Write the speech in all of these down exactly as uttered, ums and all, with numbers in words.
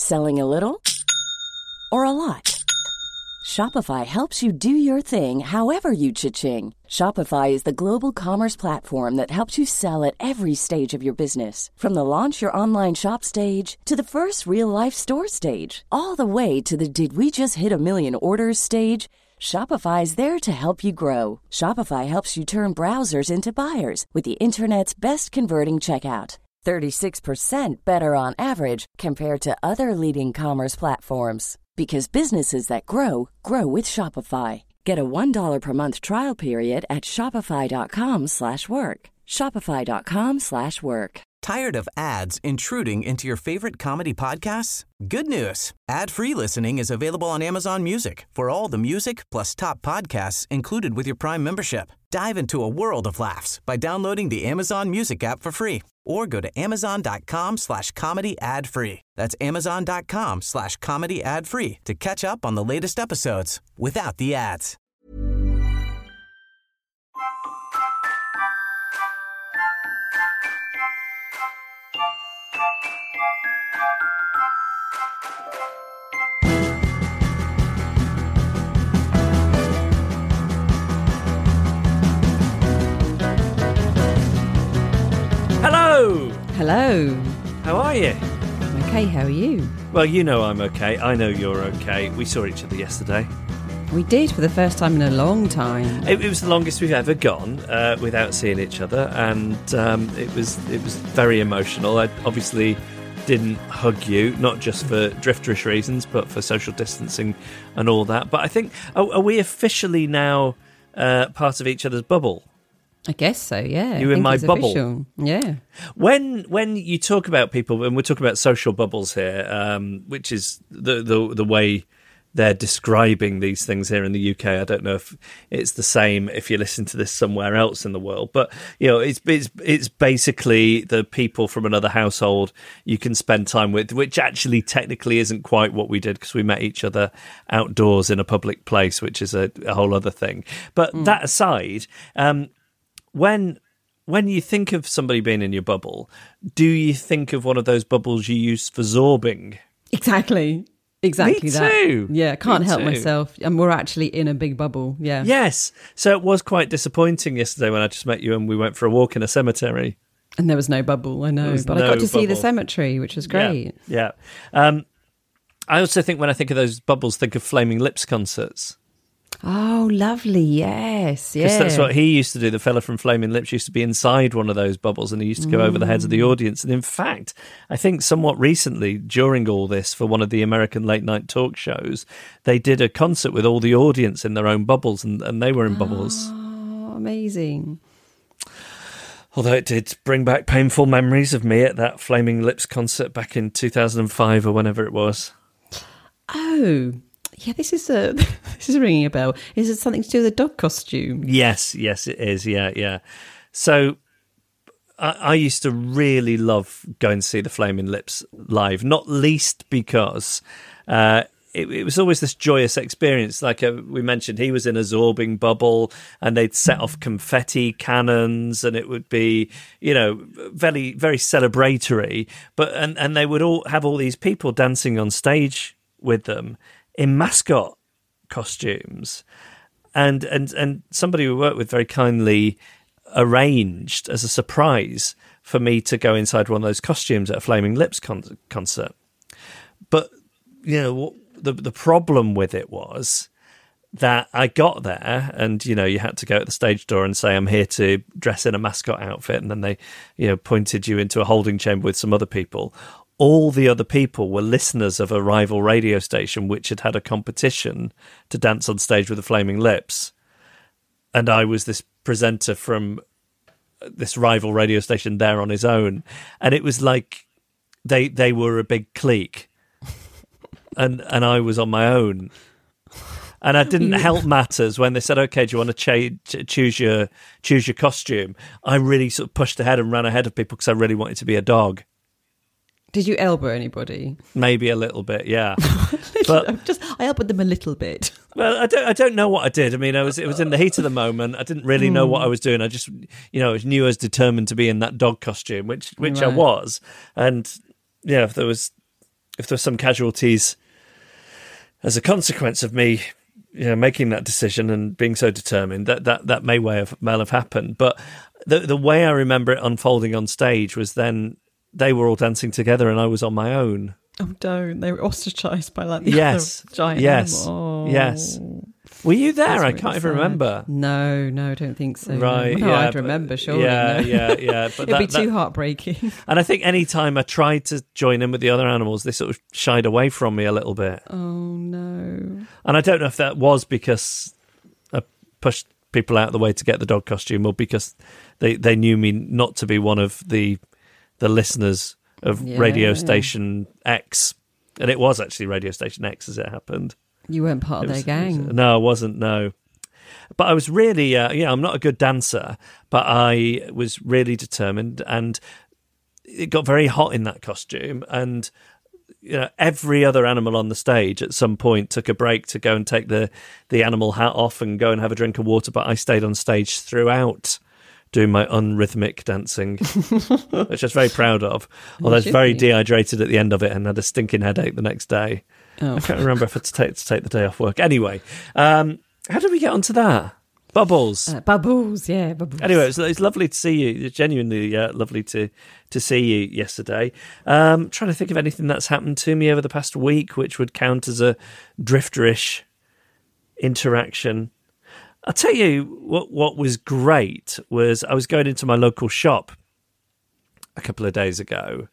Selling a little or a lot? Shopify helps you do your thing however you cha-ching. Shopify is the global commerce platform that helps you sell at every stage of your business. From the launch your online shop stage to the first real-life store stage, all the way to the did we just hit a million orders stage. Shopify is there to help you grow. Shopify helps you turn browsers into buyers with the internet's best converting checkout. thirty-six percent better on average compared to other leading commerce platforms. Because businesses that grow, grow with Shopify. Get a one dollar per month trial period at shopify.com slash work. Shopify.com slash work. Tired of ads intruding into your favorite comedy podcasts? Good news. Ad-free listening is available on Amazon Music for all the music plus top podcasts included with your Prime membership. Dive into a world of laughs by downloading the Amazon Music app for free or go to amazon.com slash comedy ad free. That's amazon.com slash comedy ad free to catch up on the latest episodes without the ads. Hello! Hello. How are you? I'm okay, how are you? Well, you know I'm okay. I know you're okay. We saw each other yesterday. We did for the first time in a long time. It, it was the longest we've ever gone uh, without seeing each other, and um, it was it was very emotional. I obviously didn't hug you, not just for drifterish reasons, but for social distancing and all that. But I think, are, are we officially now uh, part of each other's bubble? I guess so, yeah. You I in think my it's bubble? official. Yeah. When when you talk about people, and we're talking about social bubbles here, um, which is the, the the way they're describing these things here in the U K. I don't know if it's the same if you listen to this somewhere else in the world, but you know, it's it's it's basically the people from another household you can spend time with, which actually technically isn't quite what we did because we met each other outdoors in a public place, which is a, a whole other thing. But mm. that aside, um, when when you think of somebody being in your bubble, do you think of one of those bubbles you use for zorbing? Exactly. Exactly Me that. too. Yeah, can't Me help too. myself. And we're actually in a big bubble. Yeah. Yes. So it was quite disappointing yesterday when I just met you and we went for a walk in a cemetery. And there was no bubble, I know. But no I got to see the bubble. cemetery, which was great. Yeah. yeah. Um, I also think when I think of those bubbles, think of Flaming Lips concerts. Oh, lovely. Yes. Yeah. Because that's what he used to do. The fella from Flaming Lips used to be inside one of those bubbles and he used to go mm. over the heads of the audience. And in fact, I think somewhat recently, during all this, for one of the American late night talk shows, they did a concert with all the audience in their own bubbles and, and they were in bubbles. Oh, amazing. Although it did bring back painful memories of me at that Flaming Lips concert back in two thousand five or whenever it was. Oh, yeah, this is a this is ringing a bell. Is it something to do with the dog costume? Yes, yes, it is. Yeah, yeah. So I, I used to really love going to see the Flaming Lips live, not least because uh, it, it was always this joyous experience. Like uh, we mentioned, he was in a zorbing bubble, and they'd set off confetti cannons, and it would be, you know, very very celebratory. But and and they would all have all these people dancing on stage with them in mascot costumes, and and and somebody we worked with very kindly arranged as a surprise for me to go inside one of those costumes at a Flaming Lips con- concert. But you know, the the problem with it was that I got there, and you know, you had to go at the stage door and say, "I'm here to dress in a mascot outfit," and then they, you know, pointed you into a holding chamber with some other people. All the other people were listeners of a rival radio station which had had a competition to dance on stage with the Flaming Lips. And I was this presenter from this rival radio station there on his own. And it was like they they were a big clique. and and I was on my own. And I didn't help matters when they said, "Okay, do you want to cha- choose your choose your costume?" I really sort of pushed ahead and ran ahead of people because I really wanted to be a dog. Did you elbow anybody? Maybe a little bit, yeah. But just I elbowed them a little bit. Well, I don't, I don't know what I did. I mean, I was, it was in the heat of the moment. I didn't really know what I was doing. I just, you know, knew I was determined to be in that dog costume, which, which Right. I was. And yeah, there was if there were some casualties as a consequence of me, you know, making that decision and being so determined, that that, that may well have, well have happened. But the the way I remember it unfolding on stage was then they were all dancing together and I was on my own. Oh, don't. They were ostracised by like the yes. other giant yes. animal. Oh. Yes. Were you there? That's I really can't even sad. remember. No, no, I don't think so. Right. No, no yeah, I'd but- remember, surely. Yeah, no. yeah, yeah. But It'd that, be too that- heartbreaking. And I think any time I tried to join in with the other animals, they sort of shied away from me a little bit. Oh, no. And I don't know if that was because I pushed people out of the way to get the dog costume, or because they, they knew me not to be one of the the listeners of Yeah. Radio Station X. And it was actually Radio Station X as it happened. You weren't part of It their was- gang. it was- no, I wasn't, no. But I was really, uh, yeah, I'm not a good dancer, but I was really determined, and it got very hot in that costume. And you know, every other animal on the stage at some point took a break to go and take the, the animal hat off and go and have a drink of water. But I stayed on stage throughout doing my unrhythmic dancing, which I was very proud of. Although I was should very be. dehydrated at the end of it and had a stinking headache the next day. Oh. I can't remember if I had to take, to take the day off work. Anyway, um, how did we get onto that? Bubbles. Uh, bubbles, yeah, bubbles. Anyway, it's, it's lovely to see you. It's genuinely uh, lovely to to see you yesterday. Um, trying to think of anything that's happened to me over the past week which would count as a drifterish interaction. I'll tell you what, what was great was I was going into my local shop a couple of days ago,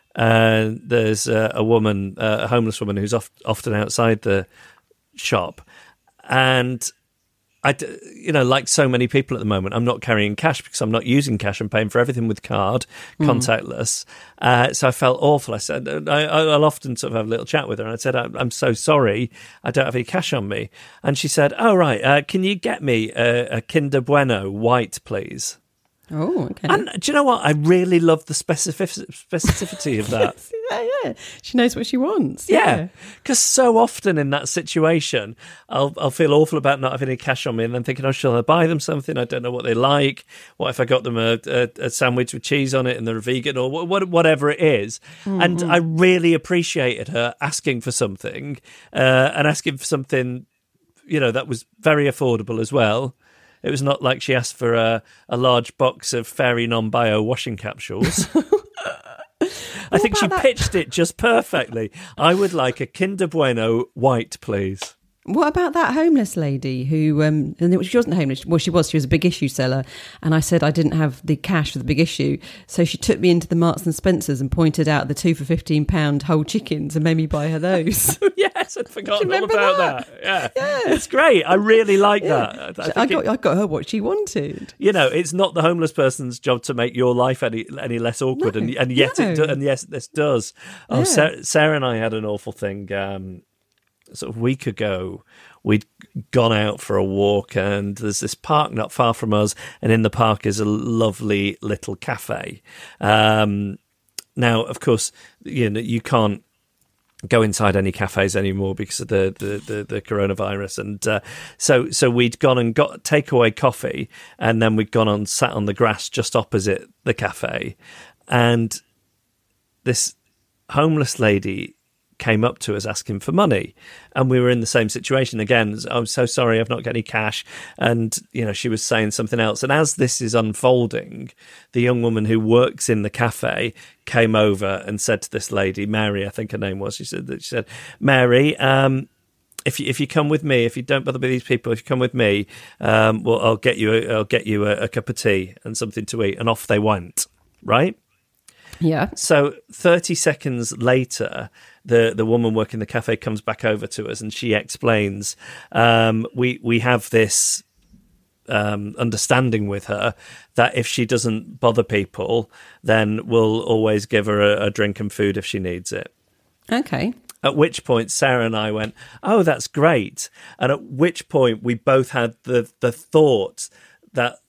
and there's a, a woman, uh, a homeless woman who's oft, often outside the shop, and I, d- you know, like so many people at the moment, I'm not carrying cash because I'm not using cash. I'm paying for everything with card, contactless. Uh, so I felt awful. I said, I, I'll often sort of have a little chat with her. And I said, I'm, I'm so sorry. I don't have any cash on me. And she said, oh, right. Uh, can you get me a, a Kinder Bueno white, please? Oh, okay. And do you know what? I really love the specific- specificity of that. yeah, yeah. She knows what she wants. Yeah, because so often in that situation, I'll I'll feel awful about not having any cash on me, and then thinking, oh, shall I buy them something? I don't know what they like. What if I got them a, a, a sandwich with cheese on it and they're vegan, or what, whatever it is? Mm-hmm. And I really appreciated her asking for something, uh, and asking for something, you know, that was very affordable as well. It was not like she asked for a, a large box of Fairy Non-Bio washing capsules. I think she that? pitched it just perfectly. I would like a Kinder Bueno white, please. What about that homeless lady who, um, and she wasn't homeless, well, she was, she was a big issue seller, and I said I didn't have the cash for the big issue, so she took me into the Marks and Spencers and pointed out the two for fifteen pound whole chickens and made me buy her those. Yes, I'd forgotten all remember about that? that. Yeah. Yeah. It's great. I really like Yeah. that. I, I, think got, it- I got her what she wanted. you know, it's not the homeless person's job to make your life any any less awkward, No, and and yet it no. do, and yes, this does. Oh, Yeah. Sarah, Sarah and I had an awful thing um, sort of a week ago. We'd gone out for a walk, and there's this park not far from us, and in the park is a lovely little cafe. Um, now, of course, you know you can't go inside any cafes anymore because of the the, the, the coronavirus, and uh, so so we'd gone and got takeaway coffee, and then we'd gone on sat on the grass just opposite the cafe, and this homeless lady came up to us asking for money, and we were in the same situation again. I'm so sorry, I've not got any cash, and you know she was saying something else. And as this is unfolding, the young woman who works in the cafe came over and said to this lady, Mary, I think her name was. She said that she said, Mary, um, if you if you come with me, if you don't bother with these people, if you come with me, um, well, I'll get you a, I'll get you a, a cup of tea and something to eat. And off they went. Right. Yeah. So thirty seconds later, the, the woman working the cafe comes back over to us, and she explains, um, we, we have this um, understanding with her that if she doesn't bother people, then we'll always give her a, a drink and food if she needs it. Okay. At which point Sarah and I went, oh, that's great. And at which point we both had the, the thought that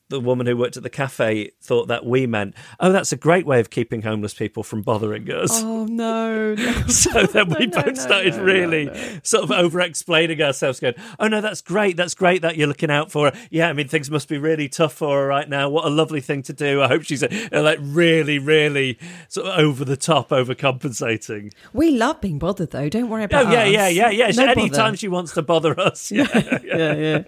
the woman who worked at the cafe thought that we meant, oh, that's a great way of keeping homeless people from bothering us. Oh, no. no. So then we no, both no, started no, really no, no. sort of over-explaining ourselves, going, oh, no, that's great. That's great that you're looking out for her. Yeah, I mean, things must be really tough for her right now. What a lovely thing to do. I hope she's uh, like really, really sort of over the top, overcompensating. We love being bothered, though. Don't worry about Oh, yeah, us. yeah, yeah, yeah. No Anytime bother. she wants to bother us. Yeah, yeah, yeah.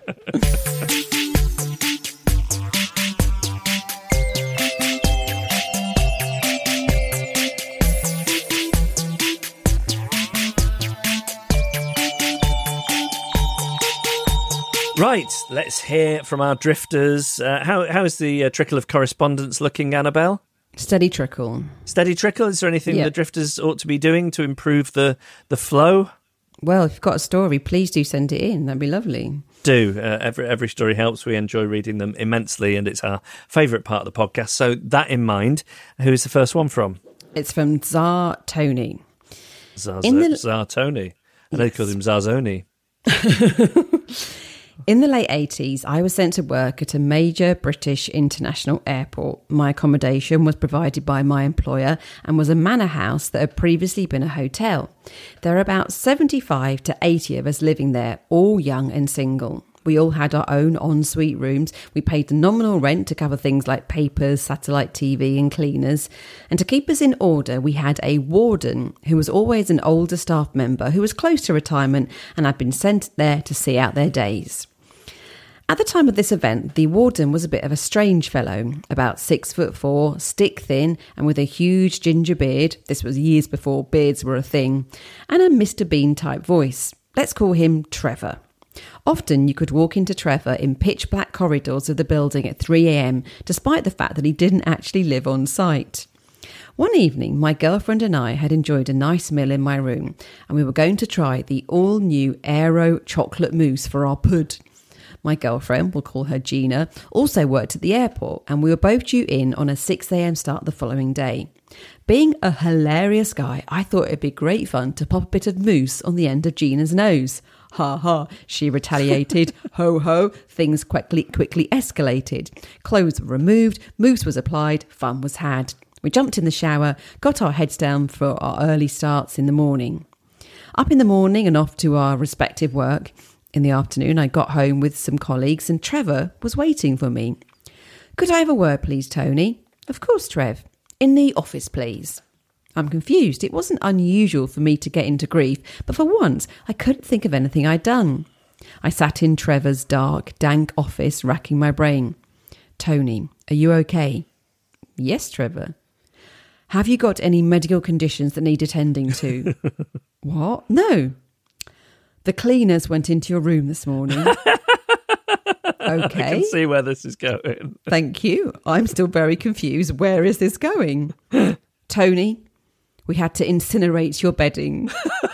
Right, let's hear from our drifters. Uh, how how is the uh, trickle of correspondence looking, Annabelle? Steady trickle. Steady trickle? Is there anything Yeah. the drifters ought to be doing to improve the, the flow? Well, if you've got a story, please do send it in. That'd be lovely. Do. Uh, every every story helps. We enjoy reading them immensely, and it's our favourite part of the podcast. So that in mind, who's the first one from? It's from Tsar Tony. Zaz- In the- Zartoni. I know you called him Zarzoni. In the late eighties, I was sent to work at a major British international airport. My accommodation was provided by my employer and was a manor house that had previously been a hotel. There are about seventy-five to eighty of us living there, all young and single. We all had our own ensuite rooms. We paid the nominal rent to cover things like papers, satellite T V and cleaners. And to keep us in order, we had a warden who was always an older staff member who was close to retirement and had been sent there to see out their days. At the time of this event, the warden was a bit of a strange fellow, about six foot four, stick thin, and with a huge ginger beard. This was years before beards were a thing, and a Mister Bean type voice. Let's call him Trevor. Often you could walk into Trevor in pitch black corridors of the building at three a.m, despite the fact that he didn't actually live on site. One evening, my girlfriend and I had enjoyed a nice meal in my room, and we were going to try the all-new Aero chocolate mousse for our pud. My girlfriend, we'll call her Gina, also worked at the airport, and we were both due in on a six a.m. start the following day. Being a hilarious guy, I thought it'd be great fun to pop a bit of mousse on the end of Gina's nose. Ha ha, she retaliated. Ho ho, things quickly quickly escalated. Clothes were removed, mousse was applied, fun was had. We jumped in the shower, got our heads down for our early starts in the morning. Up in the morning and off to our respective work. In the afternoon, I got home with some colleagues and Trevor was waiting for me. Could I have a word, please, Tony? Of course, Trev. In the office, please. I'm confused. It wasn't unusual for me to get into grief, but for once, I couldn't think of anything I'd done. I sat in Trevor's dark, dank office, racking my brain. Tony, are you okay? Yes, Trevor. Have you got any medical conditions that need attending to? What? No. The cleaners went into your room this morning. Okay. I can see where this is going. Thank you. I'm still very confused. Where is this going? Tony, we had to incinerate your bedding.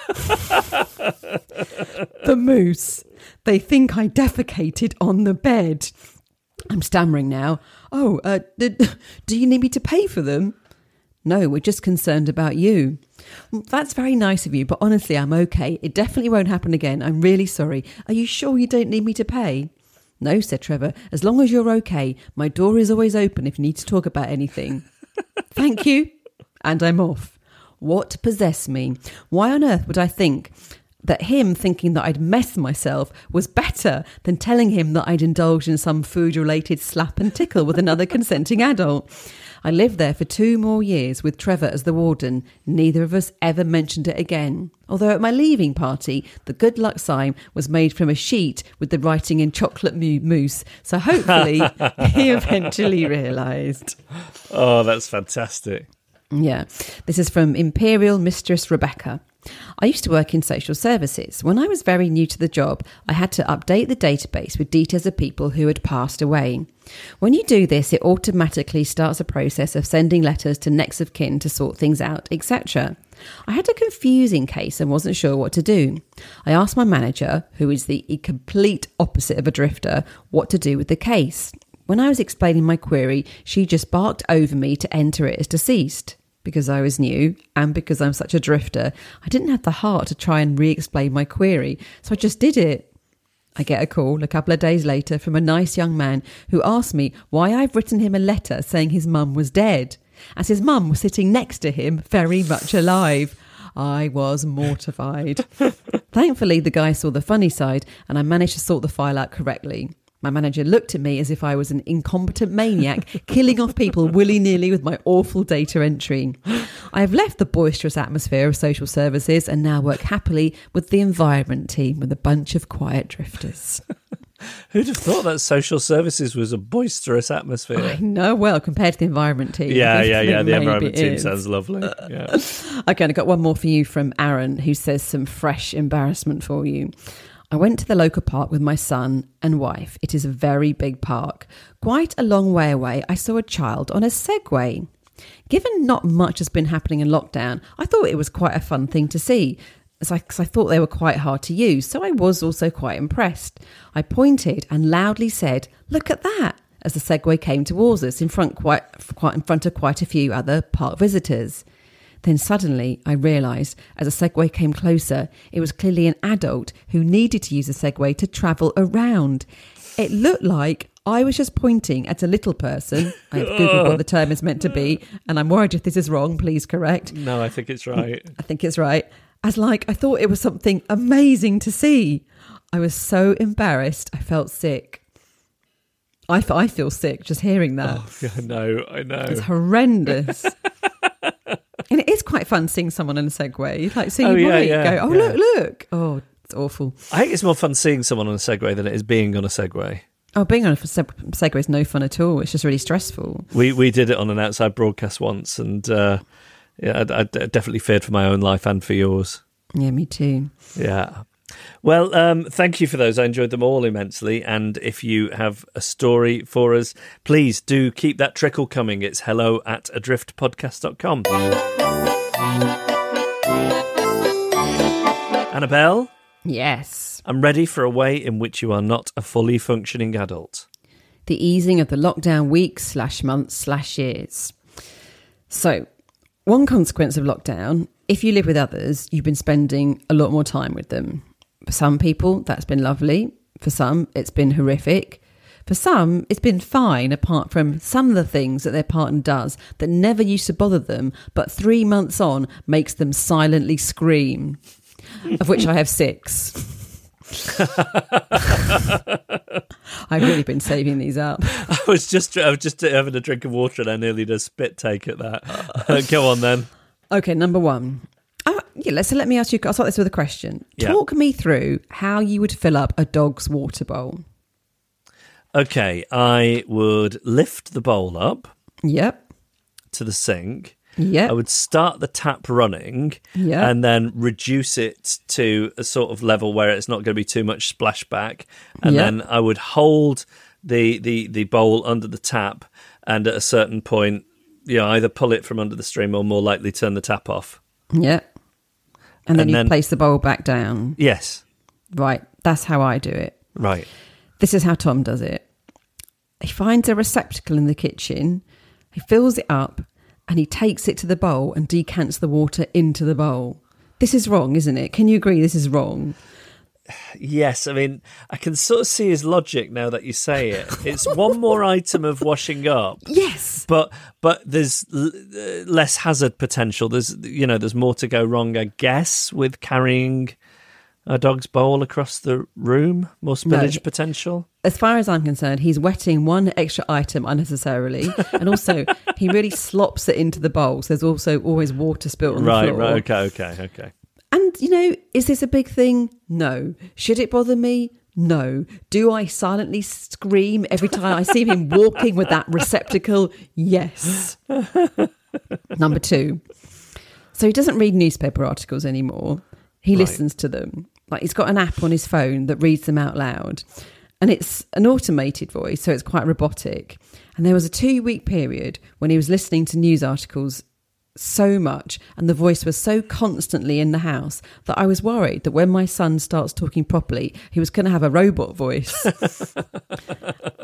The moose. They think I defecated on the bed. I'm stammering now. Oh, uh, d- do you need me to pay for them? No, we're just concerned about you. Well, that's very nice of you, but honestly, I'm okay. It definitely won't happen again. I'm really sorry. Are you sure you don't need me to pay? No, said Trevor. As long as you're okay, my door is always open if you need to talk about anything. Thank you. And I'm off. What possessed me? Why on earth would I think that him thinking that I'd messed myself was better than telling him that I'd indulged in some food-related slap and tickle with another consenting adult? I lived there for two more years with Trevor as the warden. Neither of us ever mentioned it again. Although at my leaving party, the good luck sign was made from a sheet with the writing in chocolate mu- mousse. So hopefully he eventually realised. Oh, that's fantastic. Yeah. This is from Imperial Mistress Rebecca. I used to work in social services. When I was very new to the job, I had to update the database with details of people who had passed away. When you do this, it automatically starts a process of sending letters to next of kin to sort things out, et cetera. I had a confusing case and wasn't sure what to do. I asked my manager, who is the complete opposite of a drifter, what to do with the case. When I was explaining my query, she just barked over me to enter it as deceased. Because I was new and because I'm such a drifter, I didn't have the heart to try and re-explain my query, so I just did it. I get a call a couple of days later from a nice young man who asked me why I've written him a letter saying his mum was dead, as his mum was sitting next to him, very much alive. I was mortified. Thankfully, the guy saw the funny side and I managed to sort the file out correctly. My manager looked at me as if I was an incompetent maniac, killing off people willy-nilly with my awful data entry. I have left the boisterous atmosphere of social services and now work happily with the environment team with a bunch of quiet drifters. Who'd have thought that social services was a boisterous atmosphere? I know, well, compared to the environment team. Yeah, yeah, yeah. The environment team is. sounds lovely. Yeah. Okay, and I got one more for you from Aaron, who says some fresh embarrassment for you. I went to the local park with my son and wife. It is a very big park. Quite a long way away, I saw a child on a Segway. Given not much has been happening in lockdown, I thought it was quite a fun thing to see, as I, cause I thought they were quite hard to use, so I was also quite impressed. I pointed and loudly said, "Look at that," as the Segway came towards us in front, quite, quite in front of quite a few other park visitors. Then suddenly I realised, as a Segway came closer, it was clearly an adult who needed to use a Segway to travel around. It looked like I was just pointing at a little person. I have Googled what the term is meant to be, and I'm worried if this is wrong, please correct. No, I think it's right. I think it's right. As like, I thought it was something amazing to see. I was so embarrassed, I felt sick. I, I feel sick just hearing that. Oh, I know, I know. It's horrendous. And it is quite fun seeing someone in a Segway. Like seeing Oh, your yeah, mate yeah, go, oh, yeah. look, look. Oh, it's awful. I think it's more fun seeing someone on a Segway than it is being on a Segway. Oh, being on a seg- Segway is no fun at all. It's just really stressful. We we did it on an outside broadcast once, and uh, yeah, I, I definitely feared for my own life and for yours. Yeah, me too. Yeah. Well, um, thank you for those. I enjoyed them all immensely. And if you have a story for us, please do keep that trickle coming. It's hello at adrift podcast dot com. Annabelle? Yes. I'm ready for a way in which you are not a fully functioning adult. The easing of the lockdown weeks slash months slash years. So, one consequence of lockdown, if you live with others, you've been spending a lot more time with them. For some people, that's been lovely. For some, it's been horrific. For some, it's been fine, apart from some of the things that their partner does that never used to bother them, but three months on makes them silently scream, of which I have six. I've really been saving these up. I was just I was just having a drink of water and I nearly did a spit take at that. Go on then. Okay, number one. Oh, yeah, let's, so let me ask you, I'll start this with a question. Yeah. Talk me through how you would fill up a dog's water bowl. Okay, I would lift the bowl up Yep. to the sink. Yep. I would start the tap running Yeah. and then reduce it to a sort of level where it's not going to be too much splashback. And Yeah. then I would hold the, the, the bowl under the tap and at a certain point, you know, either pull it from under the stream or more likely turn the tap off. Yep. And then And you then- place the bowl back down. Yes, Right. That's how I do it. right. This is how Tom does it. He finds a receptacle in the kitchen, he fills it up, and he takes it to the bowl and decants the water into the bowl. This is wrong, isn't it? Can you agree this is wrong? Yes, I mean, I can sort of see his logic now that you say it. It's one more item of washing up. Yes. But but there's l- uh, less hazard potential. There's you know there's more to go wrong, I guess, with carrying a dog's bowl across the room. More spillage No. potential. As far as I'm concerned, he's wetting one extra item unnecessarily. And also, he really slops it into the bowl. So there's also always water spilt on Right, the floor. right, okay, okay, okay. And, you know, is this a big thing? No. Should it bother me? No. Do I silently scream every time I see him walking with that receptacle? Yes. Number two. So he doesn't read newspaper articles anymore. He Right. listens to them. Like he's got an app on his phone that reads them out loud. And it's an automated voice, so it's quite robotic. And there was a two-week period when he was listening to news articles so much and the voice was so constantly in the house that I was worried that when my son starts talking properly, he was going to have a robot voice.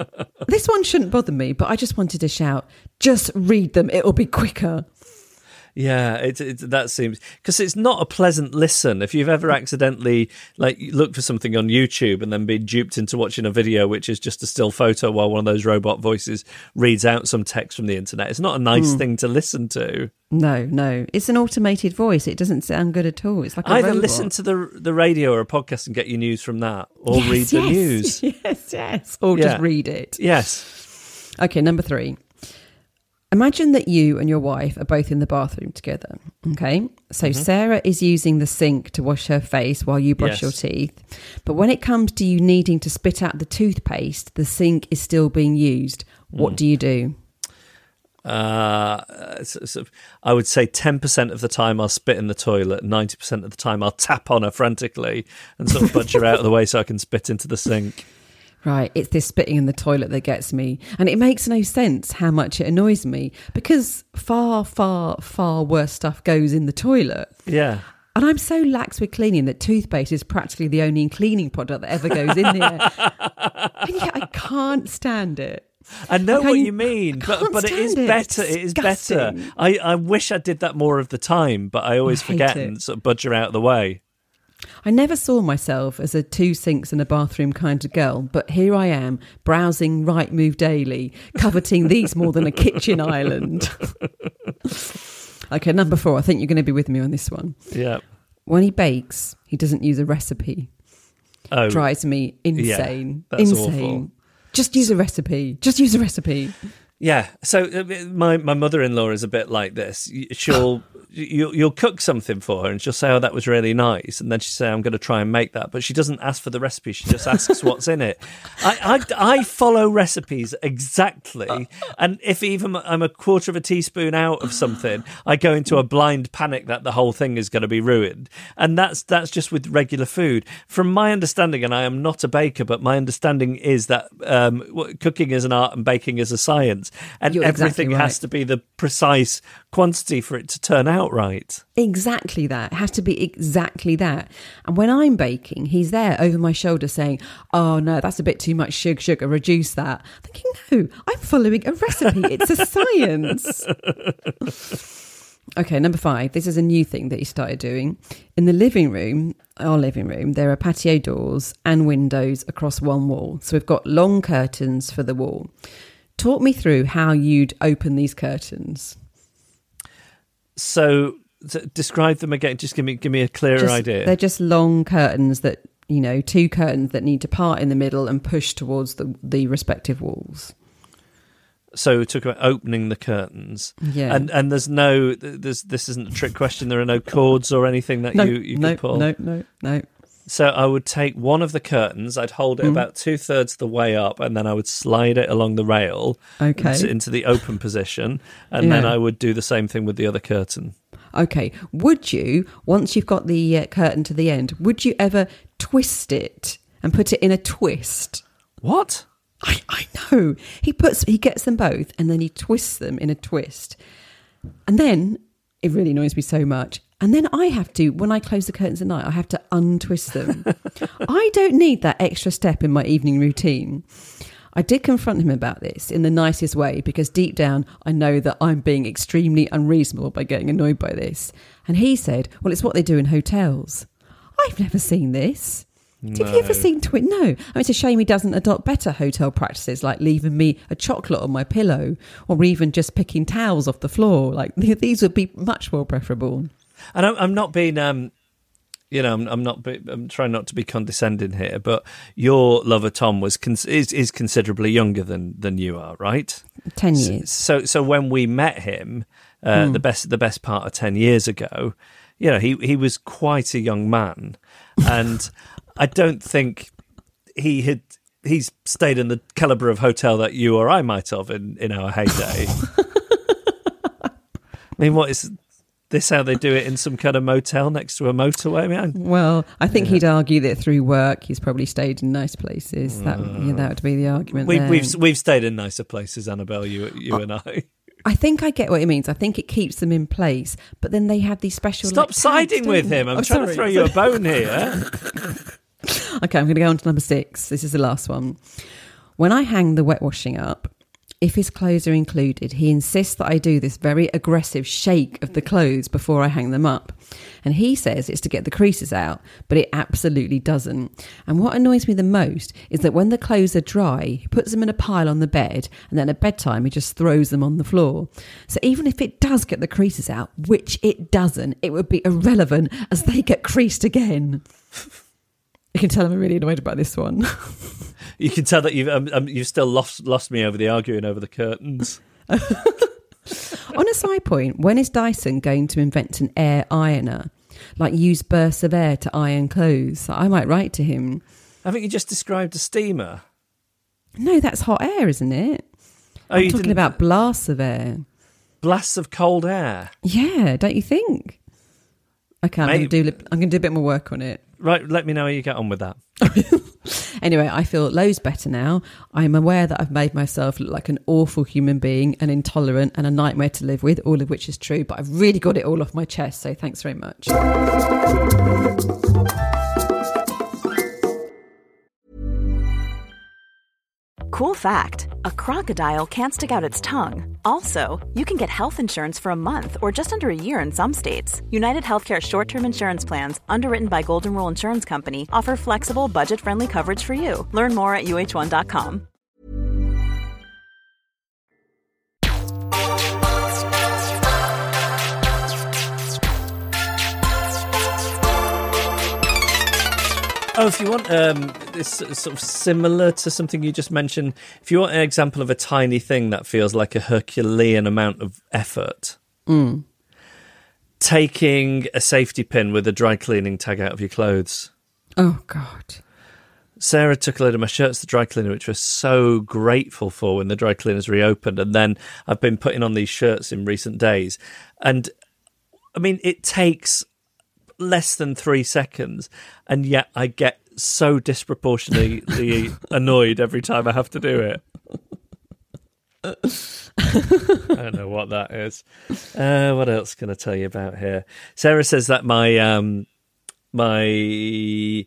This one shouldn't bother me, but I just wanted to shout, just read them, it'll be quicker. Yeah, it, it, that seems... Because it's not a pleasant listen. If you've ever accidentally like looked for something on YouTube and then been duped into watching a video which is just a still photo while one of those robot voices reads out some text from the internet, it's not a nice mm. thing to listen to. No, no. It's an automated voice. It doesn't sound good at all. It's like a Either robot. Listen to the the radio or a podcast and get your news from that, or yes, read the yes. news. Yes, yes. Or yeah. just read it. Yes. Okay, number three. Imagine that you and your wife are both in the bathroom together, okay? So mm-hmm. Sarah is using the sink to wash her face while you brush yes. your teeth. But when it comes to you needing to spit out the toothpaste, the sink is still being used. What mm. do you do? Uh, so, so I would say ten percent of the time I'll spit in the toilet, ninety percent of the time I'll tap on her frantically and sort of budge her out of the way so I can spit into the sink. Right, it's this spitting in the toilet that gets me. And it makes no sense how much it annoys me because far, far, far worse stuff goes in the toilet. Yeah. And I'm so lax with cleaning that toothpaste is practically the only cleaning product that ever goes in there. And yet I can't stand it. I know like what I you mean, but but it is it. better. It is better. I, I wish I did that more of the time, but I always I forget it. and sort of budge her out of the way. I never saw myself as a two sinks and a bathroom kind of girl, but here I am, browsing Rightmove Daily, coveting these more than a kitchen island. Okay, number four. I think you're going to be with me on this one. Yeah. When he bakes, he doesn't use a recipe. Oh, drives me insane. Yeah, that's insane. awful. Just use a recipe. Just use a recipe. Yeah. So uh, my my mother-in-law is a bit like this. She'll you'll, you'll cook something for her and she'll say, "Oh, that was really nice," and then she'll say, "I'm going to try and make that," but she doesn't ask for the recipe. She just asks what's in it. I, I I follow recipes exactly, and if even I'm a quarter of a teaspoon out of something, I go into a blind panic that the whole thing is going to be ruined. And that's that's just with regular food. From my understanding, and I am not a baker, but my understanding is that um, cooking is an art and baking is a science. And You're everything exactly right. has to be the precise quantity for it to turn out right. Exactly that. It has to be exactly that. And when I'm baking, he's there over my shoulder saying, "Oh no, that's a bit too much sugar, sugar, reduce that." I'm thinking, no, I'm following a recipe. It's a science. Okay, number five. This is a new thing that he started doing. In the living room, our living room, there are patio doors and windows across one wall. So we've got long curtains for the wall. Talk me through how you'd open these curtains. So, to describe them again. Just give me give me a clearer just, idea. They're just long curtains that, you know, two curtains that need to part in the middle and push towards the, the respective walls. So we talk about opening the curtains. Yeah. And and there's no, there's this isn't a trick question. There are no cords or anything that no, you, you no, could pull. No, no, no. So I would take one of the curtains, I'd hold it mm. about two thirds of the way up, and then I would slide it along the rail okay. into, into the open position, and yeah. then I would do the same thing with the other curtain. Okay. Would you, once you've got the uh, curtain to the end, would you ever twist it and put it in a twist? What? I, I know. He puts, he gets them both, and then he twists them in a twist. And then, it really annoys me so much. And then I have to, when I close the curtains at night, I have to untwist them. I don't need that extra step in my evening routine. I did confront him about this in the nicest way because deep down I know that I'm being extremely unreasonable by getting annoyed by this. And he said, well, it's what they do in hotels. I've never seen this. No. Have you ever seen Twit? No. I mean, it's a shame he doesn't adopt better hotel practices like leaving me a chocolate on my pillow or even just picking towels off the floor. Like these would be much more preferable. And I'm, I'm not being, um, you know, I'm, I'm not. Be, I'm trying not to be condescending here, but your lover Tom was cons- is is considerably younger than, than you are, right? Ten years. So so when we met him, uh, mm. the best the best part of ten years ago, you know, he he was quite a young man, and I don't think he had. He's stayed in the calibre of hotel that you or I might have in, in our heyday. I mean, what is this how they do it in some kind of motel next to a motorway, man? Well, I think yeah. he'd argue that through work he's probably stayed in nice places. That, uh, yeah, that would be the argument. We, there. We've we've stayed in nicer places, Annabelle. You you oh, and I. I think I get what it means. I think it keeps them in place, but then they have these special. Stop like, siding tags, with him. I'm oh, trying sorry. to throw you a bone here. Okay, I'm going to go on to number six. This is the last one. When I hang the wet washing up, if his clothes are included, he insists that I do this very aggressive shake of the clothes before I hang them up. And he says it's to get the creases out, but it absolutely doesn't. And what annoys me the most is that when the clothes are dry, he puts them in a pile on the bed, and then at bedtime he just throws them on the floor. So even if it does get the creases out, which it doesn't, it would be irrelevant as they get creased again. You can tell I'm really annoyed about this one. You can tell that you've um, um, you've still lost lost me over the arguing over the curtains. On a side point, when is Dyson going to invent an air ironer? Like use bursts of air to iron clothes? I might write to him. I think you just described a steamer. No, that's hot air, isn't it? Oh, I'm you talking didn't... about blasts of air. Blasts of cold air? Yeah, don't you think? Okay, I'm going to do I'm going to do a bit more work on it. Right, let me know how you get on with that. Anyway, I feel loads better now. I'm aware that I've made myself look like an awful human being, and intolerant and a nightmare to live with, all of which is true, but I've really got it all off my chest, so thanks very much. Cool fact, a crocodile can't stick out its tongue. Also, you can get health insurance for a month or just under a year in some states. United Healthcare short-term insurance plans, underwritten by Golden Rule Insurance Company, offer flexible, budget-friendly coverage for you. Learn more at U H one dot com. Oh, if you want um, this sort of similar to something you just mentioned, if you want an example of a tiny thing that feels like a Herculean amount of effort, mm. taking a safety pin with a dry cleaning tag out of your clothes. Oh, God. Sarah took a load of my shirts to the dry cleaner, which we're so grateful for when the dry cleaners reopened. And then I've been putting on these shirts in recent days. And, I mean, it takes less than three seconds, and yet I get so disproportionately annoyed every time I have to do it. I don't know what that is. Uh, what else can I tell you about here? Sarah says that my um, my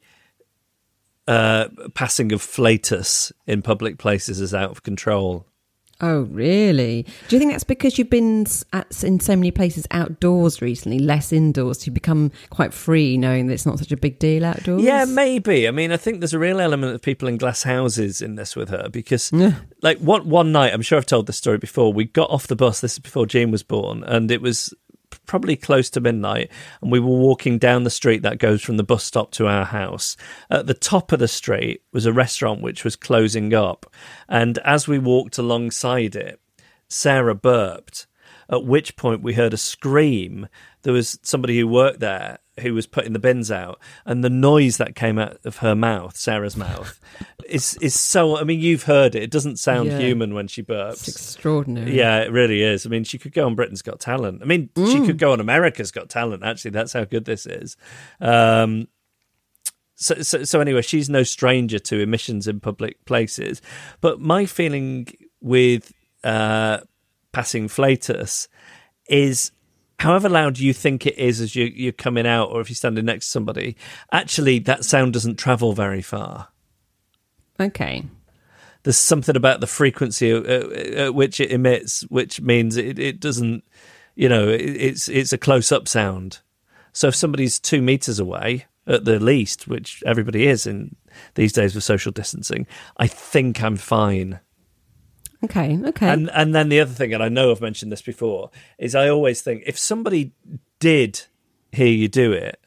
uh, passing of flatus in public places is out of control. Oh, really? Do you think that's because you've been at, in so many places outdoors recently, less indoors? You become quite free knowing that it's not such a big deal outdoors? Yeah, maybe. I mean, I think there's a real element of people in glass houses in this with her because, yeah. like, one, one night, I'm sure I've told this story before, we got off the bus, this is before Jean was born, and it was probably close to midnight, and we were walking down the street that goes from the bus stop to our house. At the top of the street was a restaurant which was closing up, and as we walked alongside it, Sarah burped, at which point we heard a scream. There was somebody who worked there who was putting the bins out, and the noise that came out of her mouth, Sarah's mouth, is is so, I mean, you've heard it. It doesn't sound yeah. human when she burps. It's extraordinary. Yeah, it really is. I mean, she could go on Britain's Got Talent. I mean, mm. she could go on America's Got Talent, actually. That's how good this is. Um, so, so, so anyway, she's no stranger to emissions in public places. But my feeling with uh, passing flatus is, however loud you think it is as you, you're coming out, or if you're standing next to somebody, actually that sound doesn't travel very far. Okay. There's something about the frequency at, at which it emits, which means it, it doesn't, you know, it, it's it's a close-up sound. So if somebody's two meters away, at the least, which everybody is in these days with social distancing, I think I'm fine. Okay, okay. And and then the other thing, and I know I've mentioned this before, is I always think if somebody did hear you do it,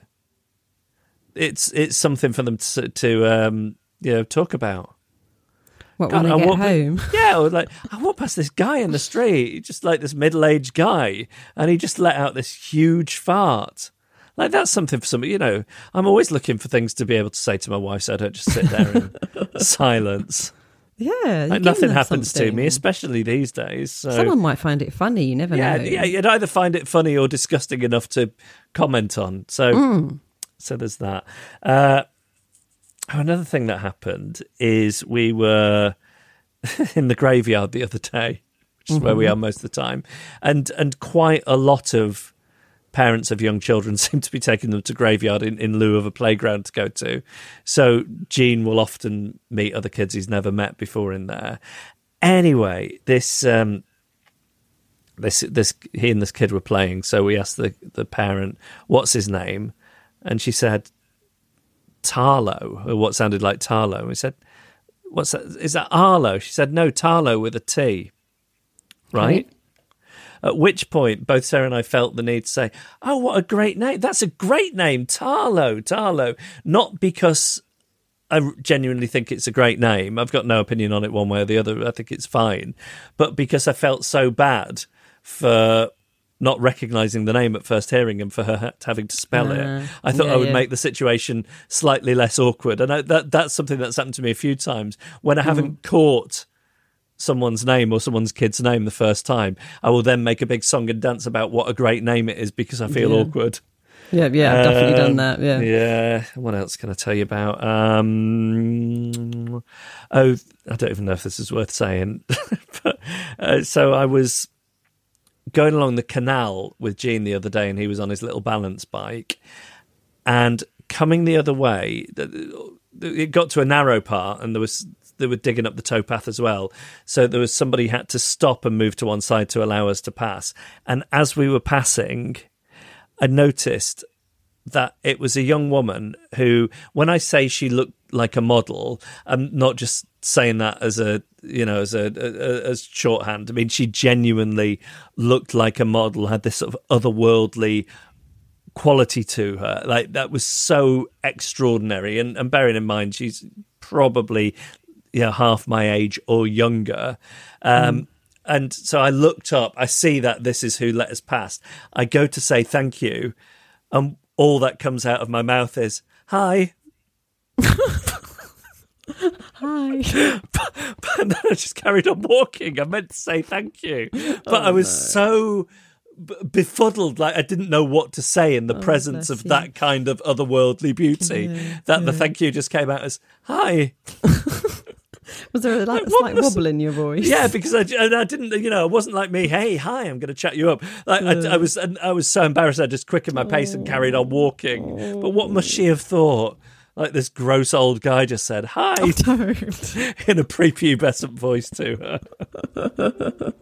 it's it's something for them to, to um, you know, talk about. What, God, when they I get walk, home? Yeah, or like, I walked past this guy in the street, just like this middle-aged guy, and he just let out this huge fart. Like, that's something for somebody, you know, I'm always looking for things to be able to say to my wife so I don't just sit there in silence. Yeah. Like, nothing happens something. to me, especially these days. So. Someone might find it funny, you never yeah, know. Yeah, you'd either find it funny or disgusting enough to comment on. So, mm. so there's that. Uh, another thing that happened is we were in the graveyard the other day, which is mm-hmm. where we are most of the time, and and quite a lot of parents of young children seem to be taking them to graveyard in, in lieu of a playground to go to. So Jean will often meet other kids he's never met before in there. Anyway, this um, this this he and this kid were playing. So we asked the the parent, "What's his name?" And she said, "Tarlo," or what sounded like Tarlo. And we said, "What's that? Is that Arlo?" She said, "No, Tarlo with a T." Right. Okay. At which point, both Sarah and I felt the need to say, "Oh, what a great name! That's a great name, Tarlo, Tarlo." Not because I genuinely think it's a great name. I've got no opinion on it one way or the other. I think it's fine. But because I felt so bad for not recognising the name at first hearing and for her having to spell uh, it, I thought yeah, I would yeah. make the situation slightly less awkward. And I, that that's something that's happened to me a few times when I haven't mm. caught someone's name or someone's kid's name the first time. I will then make a big song and dance about what a great name it is because I feel yeah. awkward. Yeah, yeah, I've definitely um, done that. Yeah, yeah. What else can I tell you about? Um, oh, I don't even know if this is worth saying. but, uh, so I was going along the canal with Gene the other day, and he was on his little balance bike, and coming the other way, it got to a narrow part, and there was. They were digging up the towpath as well. So there was somebody had to stop and move to one side to allow us to pass. And as we were passing, I noticed that it was a young woman who, when I say she looked like a model, I'm not just saying that as a, you know, as a, a as shorthand. I mean, she genuinely looked like a model, had this sort of otherworldly quality to her. Like, that was so extraordinary. And, and bearing in mind, she's probably... yeah, half my age or younger. Um, mm. And so I looked up, I see that this is who let us pass. I go to say thank you, and all that comes out of my mouth is, hi. Hi. but, but then I just carried on walking. I meant to say thank you. But oh, I was no. so b- befuddled, like I didn't know what to say in the oh, presence of you. That kind of otherworldly beauty, yeah, that yeah. the thank you just came out as, hi. Was there a, like, a slight wobble in your voice? Yeah, because I, I didn't, you know, it wasn't like me, hey, hi, I'm going to chat you up. Like, uh, I, I was I was so embarrassed, I just quickened my pace and carried on walking. But what must she have thought? Like, this gross old guy just said, hi, oh, don't. in a prepubescent voice to her.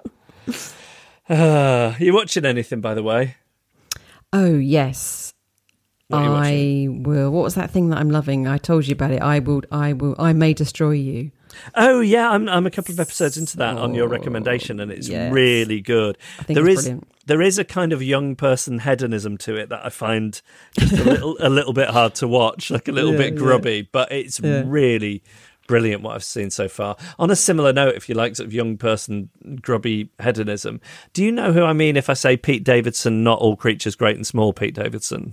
uh, you watching anything, by the way? Oh, yes. What I will. What was that thing that I'm loving? I told you about it. I will. I will. I May Destroy You. Oh yeah, I'm I'm a couple of episodes into that oh, on your recommendation, and it's yes. really good. I think there it's is brilliant. There is a kind of young person hedonism to it that I find just a little a little bit hard to watch, like a little yeah, bit grubby, yeah. but it's yeah. really brilliant what I've seen so far. On a similar note, if you like sort of young person grubby hedonism, do you know who I mean if I say Pete Davidson, Not All Creatures Great and Small Pete Davidson?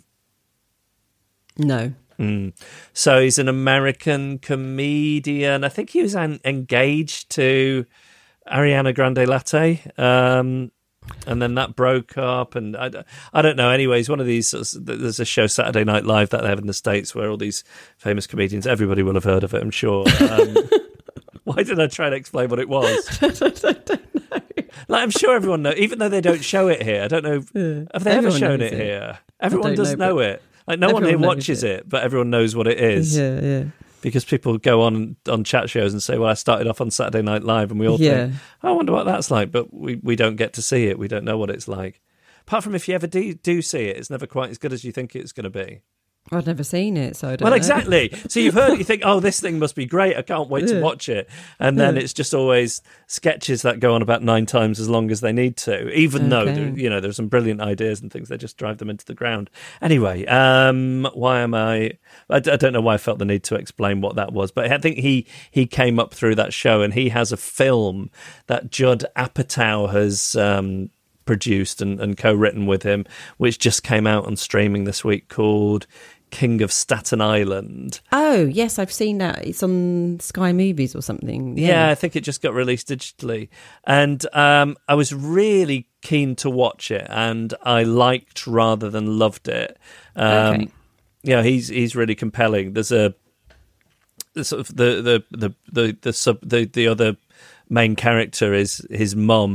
No. Mm. So he's an American comedian. I think he was an, engaged to Ariana Grande Latte, um, and then that broke up. And I, I don't know. Anyway, he's one of these. There's a show, Saturday Night Live, that they have in the States where all these famous comedians. Everybody will have heard of it, I'm sure. Um, why did I try to explain what it was? I don't know. Like, I'm sure everyone knows, even though they don't show it here. I don't know. Yeah. Have they everyone ever shown it, it here? Everyone does know, know it. Like, no one here watches it. it, but everyone knows what it is. Yeah, yeah. Because people go on on chat shows and say, well, I started off on Saturday Night Live, and we all yeah. think, oh, I wonder what that's like, but we, we don't get to see it. We don't know what it's like. Apart from if you ever do, do see it, it's never quite as good as you think it's going to be. I've never seen it, so I don't well, know. exactly. So you've heard it, you think, oh, this thing must be great. I can't wait yeah. to watch it. And then yeah. it's just always sketches that go on about nine times as long as they need to, even okay. though, you know, there's some brilliant ideas and things. They just drive them into the ground. Anyway, um, why am I... I, I don't know why I felt the need to explain what that was, but I think he, he came up through that show, and he has a film that Judd Apatow has... Um, produced and, and co-written with him, which just came out on streaming this week, called King of Staten Island. Oh, yes, I've seen that. It's on Sky Movies or something. Yeah, yeah I think it just got released digitally. And um, I was really keen to watch it, and I liked rather than loved it. Um, okay. Yeah, he's he's really compelling. There's a sort of the the the the the, sub, the, the other main character is his mum,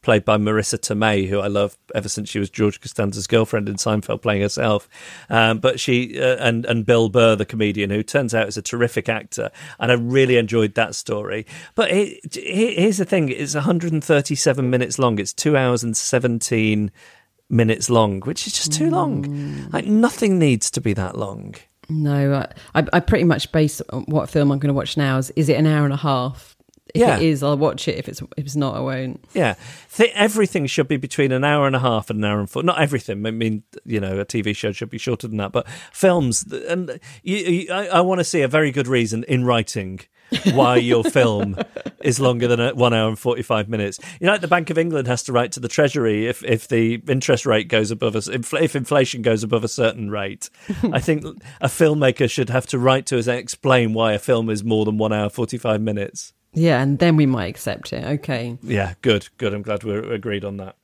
played by Marissa Tomei, who I love ever since she was George Costanza's girlfriend in Seinfeld, playing herself. Um, but she uh, and and Bill Burr, the comedian, who turns out is a terrific actor, and I really enjoyed that story. But it, it, here's the thing: it's one hundred thirty-seven minutes long. It's two hours and seventeen minutes long, which is just too long. Mm. Like, nothing needs to be that long. No, I, I pretty much base what film I'm going to watch now is, is it an hour and a half? If Yeah. it is, I'll watch it. If it's if it's not, I won't. Yeah, Th- everything should be between an hour and a half and an hour and four. Not everything. I mean, you know, a T V show should be shorter than that. But films, and you, you, I, I want to see a very good reason in writing why your film is longer than a, one hour and forty-five minutes. You know, like the Bank of England has to write to the Treasury if, if the interest rate goes above a, if inflation goes above a certain rate. I think a filmmaker should have to write to us and explain why a film is more than one hour forty-five minutes. Yeah, and then we might accept it. Okay. Yeah, good, good. I'm glad we're agreed on that.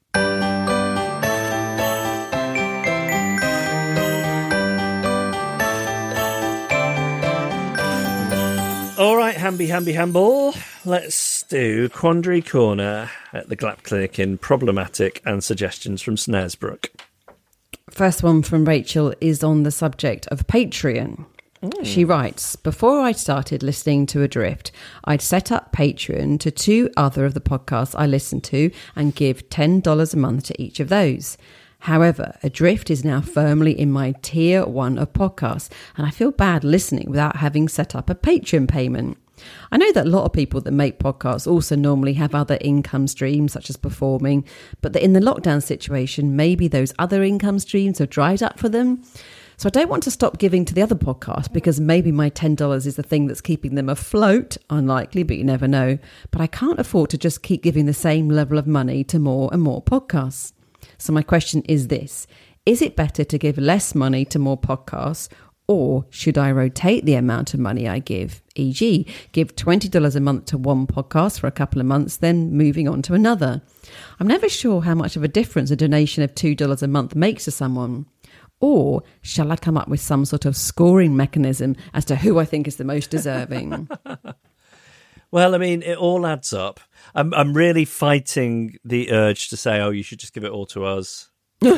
All right, Hamby, Hamby, Hamble. Let's do Quandary Corner at the Glap Clinic in Problematic and Suggestions from Snaresbrook. First one from Rachel is on the subject of Patreon. Mm. She writes, before I started listening to Adrift, I'd set up Patreon to two other of the podcasts I listen to and give ten dollars a month to each of those. However, Adrift is now firmly in my tier one of podcasts, and I feel bad listening without having set up a Patreon payment. I know that a lot of people that make podcasts also normally have other income streams, such as performing, but that in the lockdown situation, maybe those other income streams have dried up for them. So I don't want to stop giving to the other podcasts because maybe my ten dollars is the thing that's keeping them afloat. Unlikely, but you never know. But I can't afford to just keep giving the same level of money to more and more podcasts. So my question is this: is it better to give less money to more podcasts, or should I rotate the amount of money I give? for example, give twenty dollars a month to one podcast for a couple of months, then moving on to another. I'm never sure how much of a difference a donation of two dollars a month makes to someone. Or shall I come up with some sort of scoring mechanism as to who I think is the most deserving? Well, I mean, it all adds up. I'm I'm really fighting the urge to say, oh, you should just give it all to us. Well,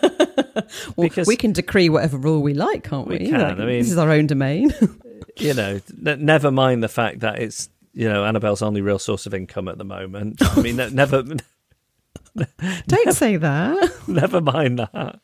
because we can decree whatever rule we like, can't we? We can. Like, I mean, this is our own domain. You know, n- never mind the fact that it's, you know, Annabelle's only real source of income at the moment. I mean, ne- never... Don't never, say that. Never mind that.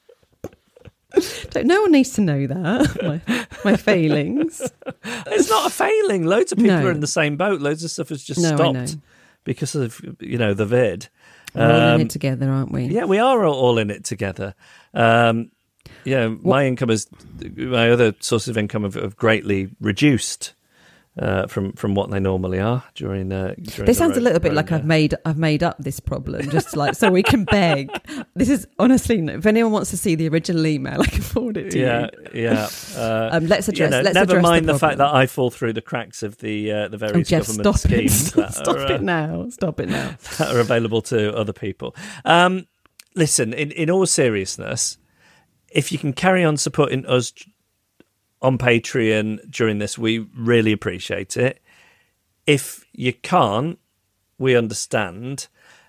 Don't, no one needs to know that, my, my failings. It's not a failing. Loads of people No. are in the same boat. Loads of stuff has just No, I know. stopped because of, you know, the vid. We're all in Um, it together, aren't we? Yeah, we are all, all in it together. Um, yeah, my income is, my other sources of income have, have greatly reduced uh, from from what they normally are during. Uh, during This the sounds a road- little bit road like there. I've made I've made up this problem, just like so we can beg. This is honestly, if anyone wants to see the original email, I can forward it to Yeah, you. yeah. Uh, Um, let's you address. know, let's never address mind the, the, fact problem. that I fall through the cracks of the uh, the Oh, various Jeff, government stop it! schemes that, Stop are, uh, it now! Stop it now! that are available to other people. Um, listen, in, in all seriousness, if you can carry on supporting us on Patreon during this, we really appreciate it. If you can't, we understand.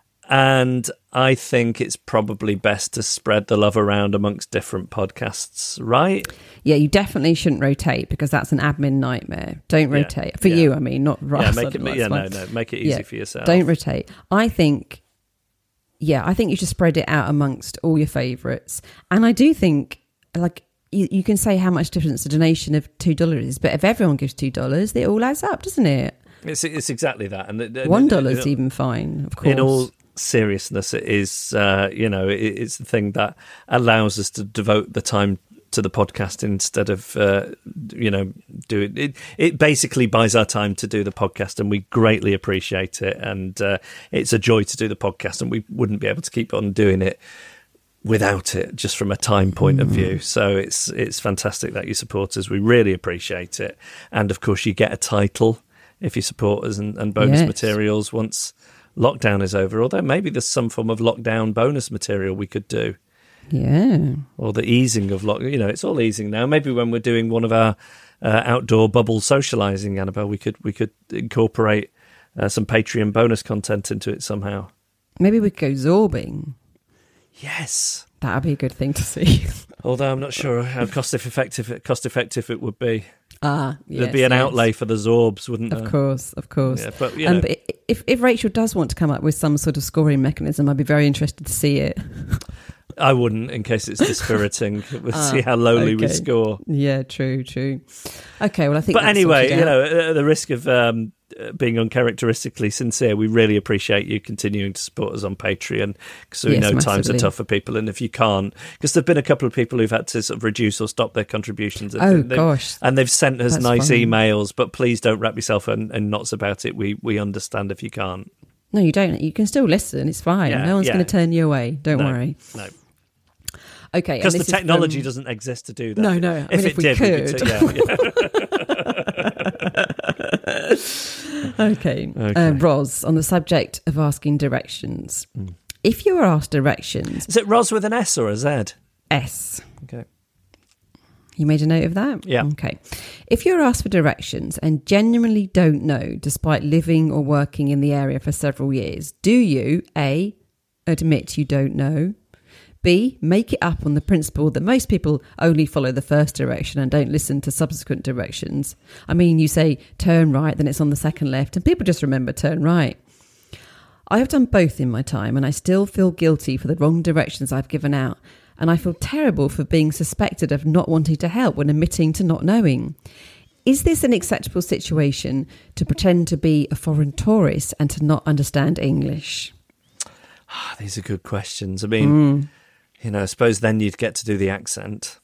And I think it's probably best to spread the love around amongst different podcasts, right? Yeah, you definitely shouldn't rotate because that's an admin nightmare. Don't Yeah, rotate for yeah. you. I mean, not Yeah, Russ. make it. otherwise Yeah, no, fine. no, make it easy Yeah, for yourself. Don't rotate. I think. Yeah, I think you should spread it out amongst all your favourites, and I do think like. You, you can say how much difference a donation of two dollars is, but if everyone gives two dollars, it all adds up, doesn't it? It's it's exactly that, and the- the- One the- dollar is the- even fine, of course. In all seriousness, it is. Uh, you know, it, it's the thing that allows us to devote the time to the podcast instead of uh, you know do it. it. It basically buys our time to do the podcast, and we greatly appreciate it. And uh, it's a joy to do the podcast, and we wouldn't be able to keep on doing it without it, just from a time point of view. So it's it's fantastic that you support us. We really appreciate it. And of course, you get a title if you support us, and, and bonus Yes. materials once lockdown is over. Although maybe there's some form of lockdown bonus material we could do, Yeah. or the easing of lock. You know, it's all easing now. Maybe when we're doing one of our uh, outdoor bubble socialising, Annabelle, we could we could incorporate uh, some Patreon bonus content into it somehow. Maybe we could go zorbing. Yes. That'd be a good thing to see. Although I'm not sure how cost effective cost effective it would be. Ah, yes, There'd be an yes. outlay for the zorbs, wouldn't there? Of course, of course. Yeah, but, you um, know. but if, if Rachel does want to come up with some sort of scoring mechanism, I'd be very interested to see it. I wouldn't, in case it's dispiriting. We'll Ah, see how lowly we okay. score. Yeah, true, true. Okay, well, I think But that's anyway, sorted you out. know, at the risk of um, being uncharacteristically sincere, we really appreciate you continuing to support us on Patreon, because we Yes, know times are massively. tough for people, and if you can't, because there've been a couple of people who've had to sort of reduce or stop their contributions. Oh, They've- gosh. And they've sent us That's nice fine. emails, but please don't wrap yourself in, in knots about it. We we understand if you can't. No, you don't. You can still listen. It's fine. Yeah, no one's yeah. going to turn you away. Don't No, worry. No. Okay. Because and the this is technology from- doesn't exist to do that. No, no. I If mean, it if we did, could. we could yeah, yeah. Okay. Okay. Uh, Ros, on the subject of asking directions. Mm. If you were asked directions, Is it Ros with an S or a Z? S. Okay. You made a note of that? Yeah. Okay. If you're asked for directions and genuinely don't know, despite living or working in the area for several years, do you, A, admit you don't know, B, make it up on the principle that most people only follow the first direction and don't listen to subsequent directions? I mean, you say turn right, then it's on the second left, and people just remember turn right. I have done both in my time, and I still feel guilty for the wrong directions I've given out. And I feel terrible for being suspected of not wanting to help when admitting to not knowing. Is this an acceptable situation to pretend to be a foreign tourist and to not understand English? Ah, these are good questions. I mean, Mm. you know, I suppose then you'd get to do the accent.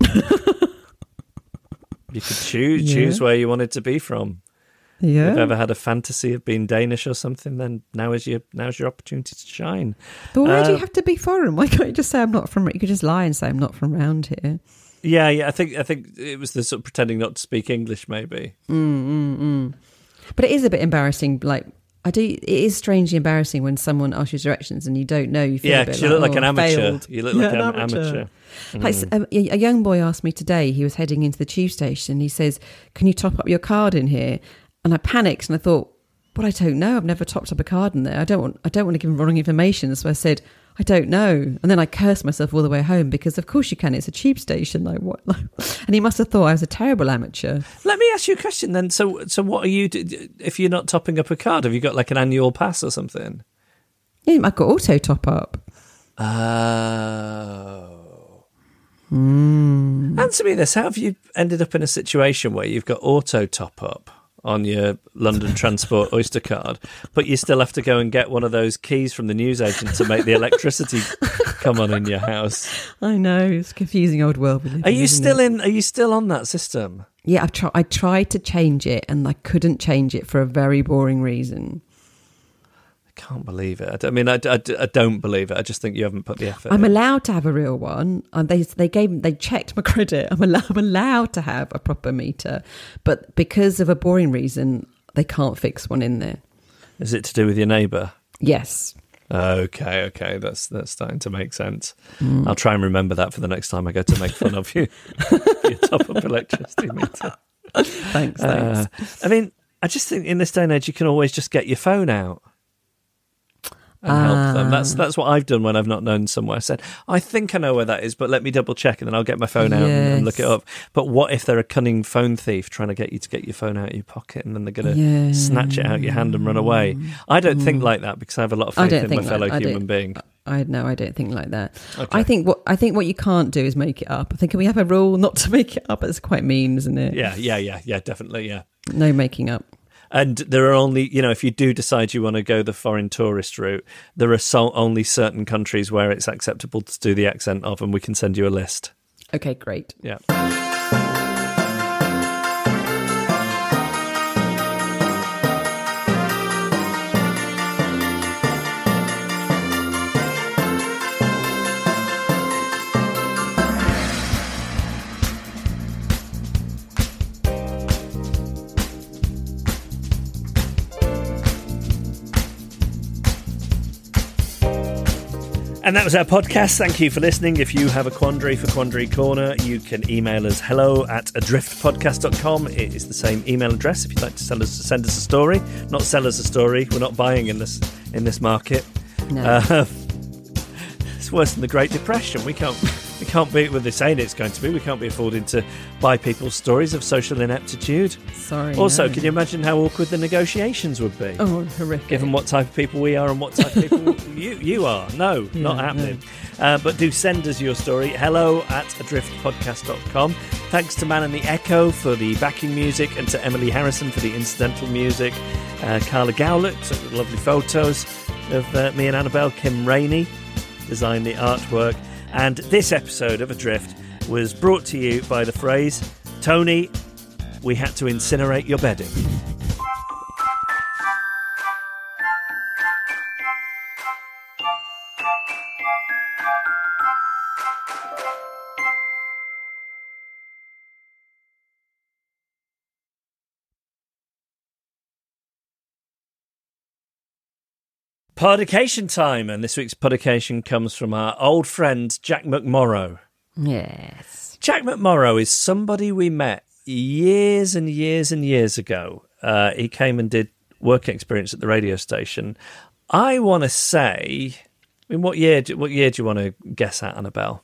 You could choose Yeah. choose where you wanted to be from. If Yeah. you've ever had a fantasy of being Danish or something, then now is your now's your opportunity to shine. But why do Uh, you have to be foreign? Why can't you just say I'm not from... You could just lie and say I'm not from round here. Yeah, yeah. I think I think it was the sort of pretending not to speak English, maybe. Mm, mm, mm. But it is a bit embarrassing. Like, I do. It is strangely embarrassing when someone asks you directions and you don't know. You feel Yeah, a bit because you look like, like an oh, amateur. failed. You look Yeah, like an an amateur. amateur. Like Mm. a, a young boy asked me today, he was heading into the tube station. He says, "Can you top up your card in here?" And I panicked and I thought, "Well, I don't know. I've never topped up a card in there. I don't want. I don't want to give him wrong information." So I said, "I don't know." And then I cursed myself all the way home because, of course, you can. It's a tube station. Like what? Like, and he must have thought I was a terrible amateur. Let me ask you a question then. So, so what are you? d- If you're not topping up a card, have you got like an annual pass or something? Yeah, I've got auto top up. Oh. Mm. Answer me this: how have you ended up in a situation where you've got auto top up on your London Transport Oyster card, but you still have to go and get one of those keys from the newsagent to make the electricity come on in your house? I know, it's a confusing old world. we live Are in, you isn't still it? in? Are you still on that system? Yeah, I've tried. I tried to change it, and I couldn't change it for a very boring reason. I can't believe it. I d- I mean, I, d- I d- I don't believe it. I just think you haven't put the effort. I'm in. allowed to have a real one. Um, they they gave they checked my credit. I'm allowed, I'm allowed to have a proper meter, but because of a boring reason, they can't fix one in there. Is it to do with your neighbour? Yes. Okay, okay, that's that's starting to make sense. Mm. I'll try and remember that for the next time I go to make fun of you. Your top up electricity meter. Thanks. Thanks. Uh, I mean, I just think in this day and age, you can always just get your phone out and help them. That's that's what I've done when I've not known somewhere. I said, I think I know where that is, but let me double check, and then I'll get my phone out and, and look it Yes. up. But what if they're a cunning phone thief trying to get you to get your phone out of your pocket, and then they're going to Yeah. snatch it out your hand and run away? I don't think Mm. like that because I have a lot of I faith don't in my think fellow like- I human don't- being. I no, I don't think like that. Okay. I think what I think what you can't do is make it up. I think we have a rule not to make it up. It's quite mean, isn't it? Yeah, yeah, yeah, yeah, definitely, yeah. No making up. And there are only, you know, if you do decide you want to go the foreign tourist route, there are so only certain countries where it's acceptable to do the accent of, and we can send you a list. Okay, great. Yeah. And that was our podcast. Thank you for listening. If you have a quandary for Quandary Corner, you can email us hello at adrift podcast dot com. It is the same email address if you'd like to send us send us a story. Not sell us a story. We're not buying in this in this market. No. Uh, it's worse than the Great Depression. We can't we can't be with the saying it's going to be. We can't be affording to buy people's stories of social ineptitude. Sorry. Also, no. can you imagine how awkward the negotiations would be? Oh, horrific. Given what type of people we are and what type of people you you are. No, Yeah, not happening. No. Uh, but do send us your story. Hello at adrift podcast dot com. Thanks to Man and the Echo for the backing music and to Emily Harrison for the incidental music. Uh, Carla Gowlett took the lovely photos of uh, me and Annabelle. Kim Rainey designed the artwork. And this episode of Adrift was brought to you by the phrase, Tony, we had to incinerate your bedding. Podication time, and this week's podication comes from our old friend Jack McMorrow. Yes. Jack McMorrow is somebody we met years and years and years ago. Uh, he came and did work experience at the radio station. I want to say, I mean, what year? Do, what year do you want to guess at, Annabelle?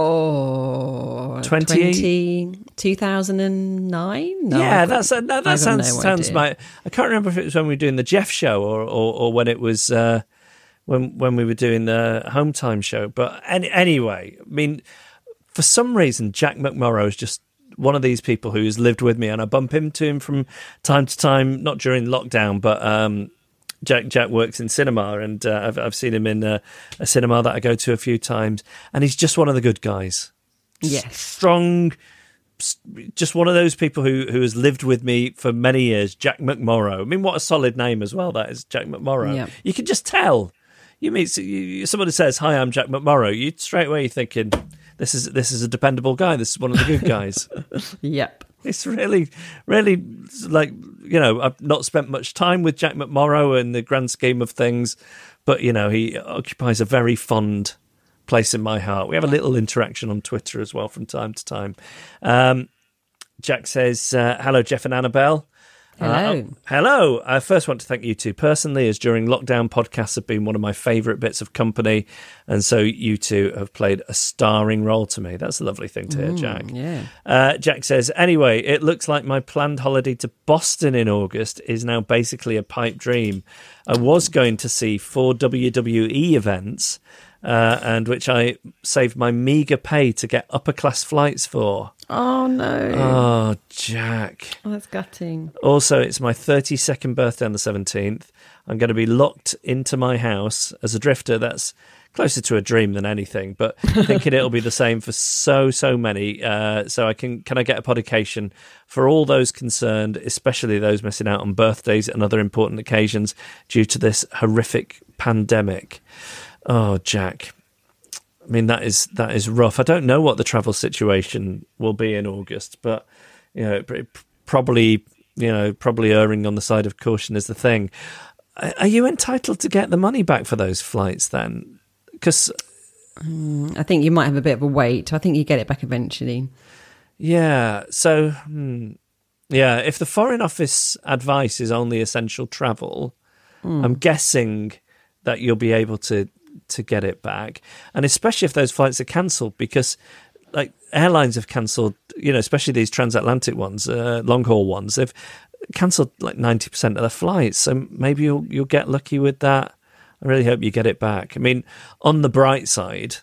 Oh, twenty? twenty, two thousand nine? No, yeah, I've got- that's that, that I've got sounds no sounds. idea. My, I can't remember if it was when we were doing the Jeff show or or, or when it was uh, when when we were doing the Home Time show. But any, anyway, I mean, for some reason, Jack McMorrow is just one of these people who's lived with me, and I bump into him from time to time, not during lockdown, but um, Jack Jack works in cinema, and uh, I've I've seen him in uh, a cinema that I go to a few times, and he's just one of the good guys. Yes. Strong, just one of those people who, who has lived with me for many years, Jack McMorrow. I mean, what a solid name as well, that is, Jack McMorrow. Yeah. You can just tell. You meet you, somebody says, "Hi, I'm Jack McMorrow." You straight away you're thinking, this is this is a dependable guy. This is one of the good guys. Yep. It's really, really like, you know, I've not spent much time with Jack McMorrow in the grand scheme of things, but, you know, he occupies a very fond place in my heart. We have a little interaction on Twitter as well from time to time. Um, Jack says, uh, hello, Jeff and Annabelle. Hello. Uh, hello. I first want to thank you two personally, as during lockdown, podcasts have been one of my favourite bits of company, and so you two have played a starring role to me. That's a lovely thing to hear, Mm, Jack. yeah. Uh, Jack says, anyway, it looks like my planned holiday to Boston in August is now basically a pipe dream. I was going to see four W W E events, uh, and which I saved my meagre pay to get upper class flights for. Oh, no. Oh, Jack. Oh, that's gutting. Also, it's my thirty-second birthday on the seventeenth. I'm going to be locked into my house as a drifter. That's closer to a dream than anything, but thinking it'll be the same for so, so many. Uh, so I can, can I get a podication for all those concerned, especially those missing out on birthdays and other important occasions due to this horrific pandemic? Oh, Jack. I mean, that is that is rough. I don't know what the travel situation will be in August, but you know, it, probably you know, probably erring on the side of caution is the thing. Are you entitled to get the money back for those flights then? Because I think you might have a bit of a wait. I think you get it back eventually. yeah, so hmm, yeah, if the Foreign Office advice is only essential travel, mm. I'm guessing that you'll be able to. to get it back, and especially if those flights are cancelled, because like airlines have cancelled, you know, especially these transatlantic ones, uh, long haul ones, they've cancelled like ninety percent of their flights, so maybe you'll you'll get lucky with that. I really hope you get it back. I mean, on the bright side,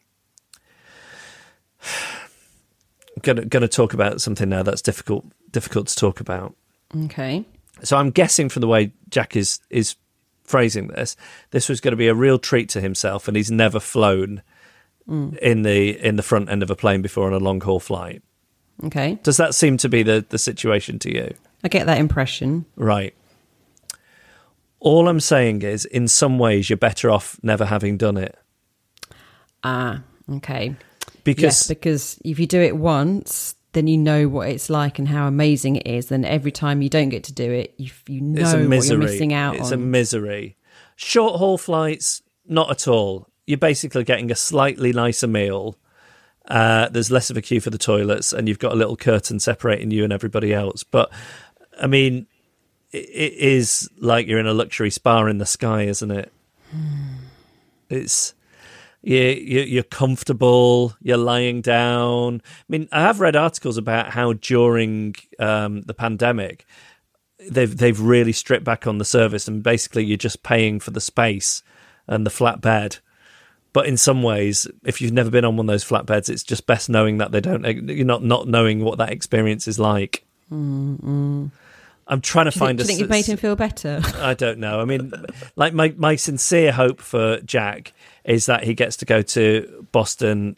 I'm gonna gonna talk about something now that's difficult difficult to talk about. Okay. So I'm guessing from the way Jack is is phrasing this, this was going to be a real treat to himself, and he's never flown mm. in the in the front end of a plane before on a long haul flight. Okay. Does that seem to be the, the situation to you? I get that impression. Right. All I'm saying is, in some ways, you're better off never having done it. Ah, okay. Because yes, because if you do it once, then you know what it's like and how amazing it is. Then every time you don't get to do it, you you know it's a what misery. you're missing out it's on. It's a misery. Short haul flights, not at all. You're basically getting a slightly nicer meal. Uh, there's less of a queue for the toilets, and you've got a little curtain separating you and everybody else. But, I mean, it, it is like you're in a luxury spa in the sky, isn't it? It's you, you, you're comfortable, you're lying down. I mean, I have read articles about how during um, the pandemic, they've they've really stripped back on the service, and basically you're just paying for the space and the flat bed. But in some ways, if you've never been on one of those flat beds, it's just best knowing that they don't. You're not not knowing what that experience is like. Mm-hmm. I'm trying to do you find. Think, a, do you think you've made him feel better? I don't know. I mean, like my my sincere hope for Jack is that he gets to go to Boston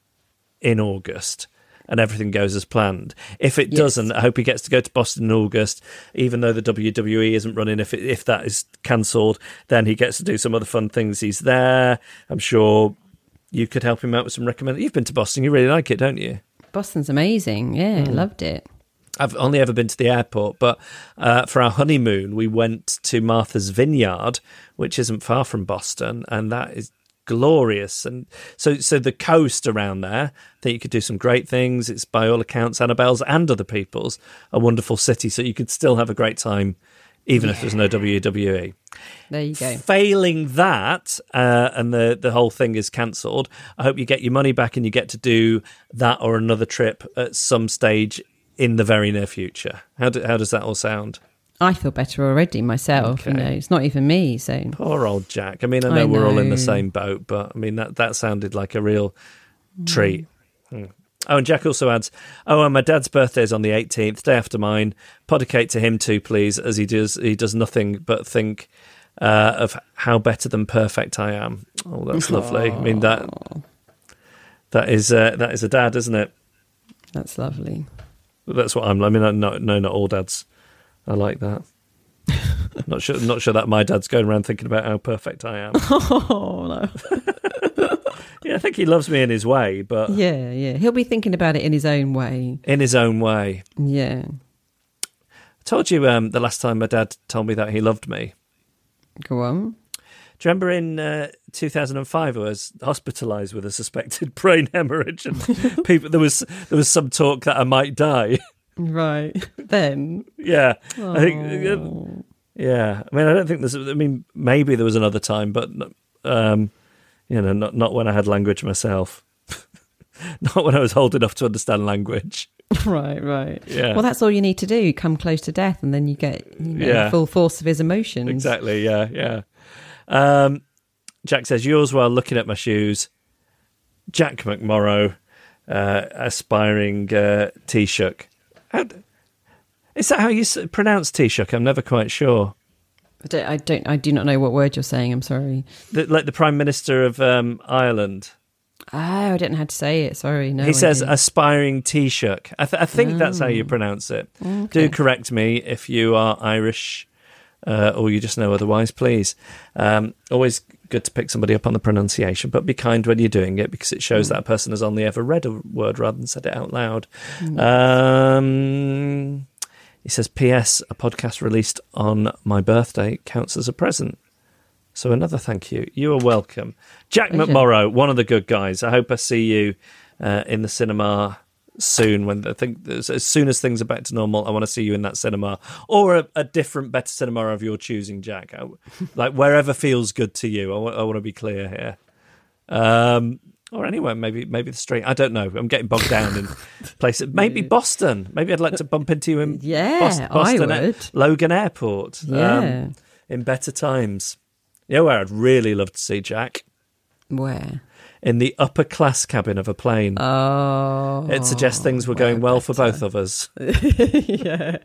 in August and everything goes as planned. If it yes. doesn't, I hope he gets to go to Boston in August, even though the W W E isn't running. If it, if that is cancelled, then he gets to do some other fun things. He's there. I'm sure you could help him out with some recommendations. You've been to Boston. You really like it, don't you? Boston's amazing. Yeah, mm. loved it. I've only ever been to the airport, but uh, for our honeymoon, we went to Martha's Vineyard, which isn't far from Boston, and that is glorious. And so so the coast around there, I think you could do some great things. It's by all accounts Annabelle's and other people's a wonderful city, so you could still have a great time even yeah. if there's no W W E. There you go. Failing that, uh, and the, the whole thing is cancelled, I hope you get your money back and you get to do that or another trip at some stage in the very near future. How do, how does that all sound? I feel better already myself. Okay. You know, it's not even me. So poor old Jack. I mean, I know, I know we're all in the same boat, but I mean that that sounded like a real mm. treat. Hmm. Oh, and Jack also adds, "Oh, and my dad's birthday is on the eighteenth, day after mine. Podicate to him too, please, as he does he does nothing but think uh, of how better than perfect I am." Oh, that's lovely. I mean that that is uh, that is a dad, isn't it? That's lovely. That's what I'm. I mean, no, no, not all dads. I like that. not sure. Not sure that my dad's going around thinking about how perfect I am. Oh no. Yeah, I think he loves me in his way, but yeah, yeah, he'll be thinking about it in his own way. In his own way. Yeah. I told you um, the last time my dad told me that he loved me. Go on. Do you remember in uh, two thousand five I was hospitalised with a suspected brain hemorrhage, and people there was there was some talk that I might die. Right. Then. Yeah. Aww. I think. Uh, yeah. I mean, I don't think there's. I mean, maybe there was another time, but um, you know, not not when I had language myself. Not when I was old enough to understand language. Right, right. Yeah. Well, that's all you need to do. Come close to death, and then you get you know, yeah. the full force of his emotions. Exactly. Yeah. Yeah. Um, Jack says, yours while looking at my shoes. Jack McMorrow, uh, aspiring uh, Taoiseach. How, is that how you pronounce Taoiseach? I'm never quite sure. I don't, I don't. I do not know what word you're saying. I'm sorry. The, like the Prime Minister of um, Ireland. Oh, I didn't know how to say it. Sorry. No. He I says didn't. aspiring Taoiseach. I, th- I think oh. that's how you pronounce it. Okay. Do correct me if you are Irish. Uh, or you just know otherwise, please. Um, always good to pick somebody up on the pronunciation, but be kind when you're doing it because it shows mm. that person has only ever read a word rather than said it out loud. Mm. Um, he says, P S, a podcast released on my birthday counts as a present. So another thank you. You are welcome. Jack Pleasure. McMorrow, one of the good guys. I hope I see you uh, in the cinema soon. When I think as soon as things are back to normal, I want to see you in that cinema or a, a different, better cinema of your choosing, Jack. I, like wherever feels good to you. I want, I want to be clear here. Um, or anywhere, maybe maybe the street. I don't know. I'm getting bogged down in places. Maybe Boston. Maybe I'd like to bump into you in yeah, Boston, Boston I would. at Logan Airport. Yeah, um, in better times. Yeah, where I'd really love to see Jack. Where? In the upper class cabin of a plane. Oh. It suggests things were going well better. For both of us. Yeah.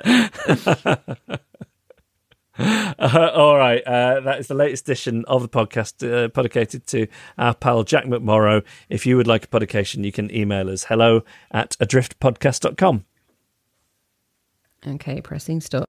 uh, all right. Uh, that is the latest edition of the podcast, uh, podicated to our pal Jack McMorrow. If you would like a podication, you can email us hello at adrift podcast dot com. Okay, pressing stop.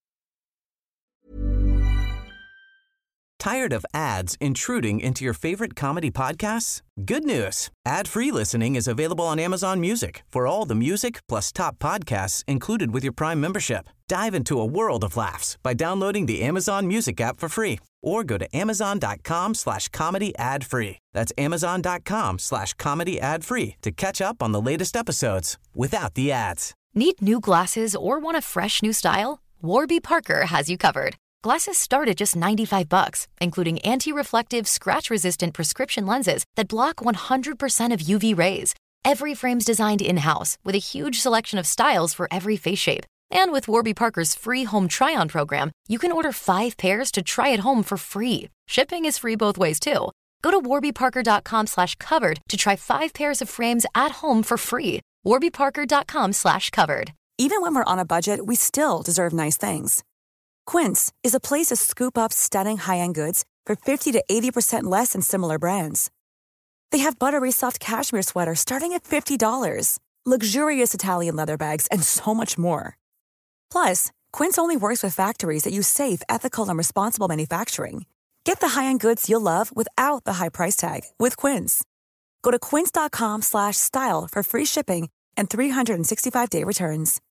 Tired of ads intruding into your favorite comedy podcasts? Good news. Ad-free listening is available on Amazon Music for all the music plus top podcasts included with your Prime membership. Dive into a world of laughs by downloading the Amazon Music app for free or go to amazon.com slash comedy ad free. That's amazon.com slash comedy ad free to catch up on the latest episodes without the ads. Need new glasses or want a fresh new style? Warby Parker has you covered. Glasses start at just ninety-five bucks, including anti-reflective, scratch-resistant prescription lenses that block one hundred percent of U V rays. Every frame's designed in-house with a huge selection of styles for every face shape. And with Warby Parker's free home try-on program, you can order five pairs to try at home for free. Shipping is free both ways, too. Go to warbyparker.com slash covered to try five pairs of frames at home for free. warbyparker.com slash covered. Even when we're on a budget, we still deserve nice things. Quince is a place to scoop up stunning high-end goods for fifty to eighty percent less than similar brands. They have buttery soft cashmere sweaters starting at fifty dollars, luxurious Italian leather bags, and so much more. Plus, Quince only works with factories that use safe, ethical, and responsible manufacturing. Get the high-end goods you'll love without the high price tag with Quince. Go to quince.com slash style for free shipping and three sixty-five day returns.